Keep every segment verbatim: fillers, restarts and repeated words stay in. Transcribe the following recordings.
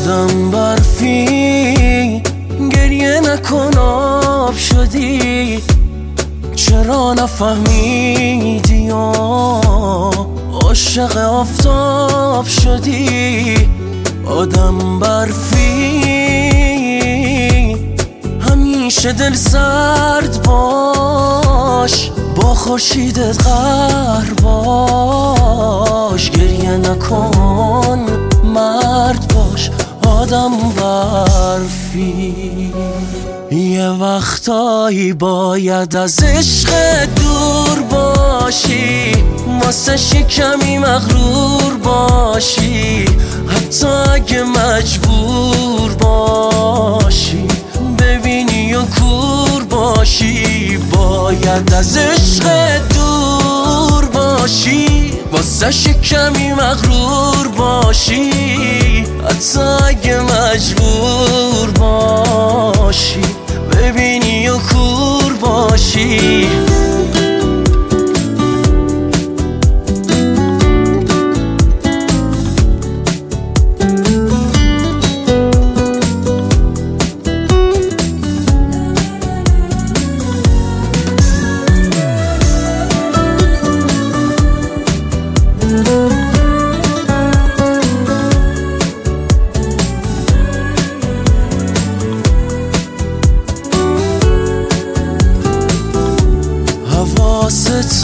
آدم برفی گریه نکن آب شدی، چرا نفهمیدی یا عاشق آفتاب شدی؟ آدم برفی همیشه دل سرد باش، با خورشیدت قهر باش، گریه نکن مرد باش. آدم برفی یه وقتایی باید از عشق دور باشی، واسه کمی مغرور باشی، حتی اگه مجبور باشی ببینی و کور باشی. باید از عشق دور باشی، واسه کمی مغرور باشی، حتی اگه مجبور باشی ببینی و کور باشی. حواست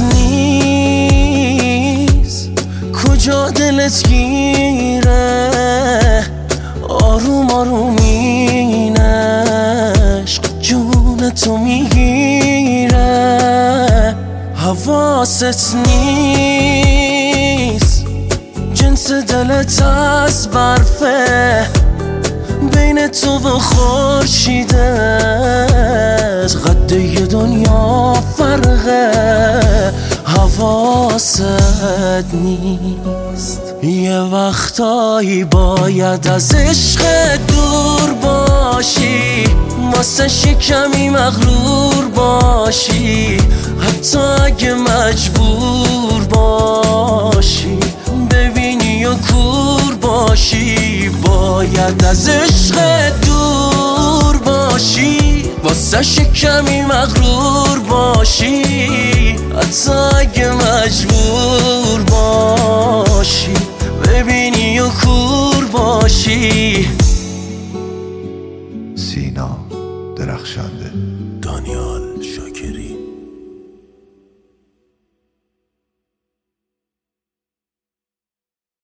نیست کجا دلت گیره، آروم آروم این عشق جون تو میگیره. حواست نیست جنس دلت از برفه، بین تو و خورشیدت قد یه دنیا فرقه. حواست نیست یه وقتایی باید از عشق دور باشی، واسه کمی مغرور باشی، حتی اگه مجبور باشی ببینی و کور باشی. باید از عشق دور باشی، واسه کمی مغرور باشی، حتی اگه مجبور باشی ببینی و کور باشی. سینا درخشنده. دانیال شاکری.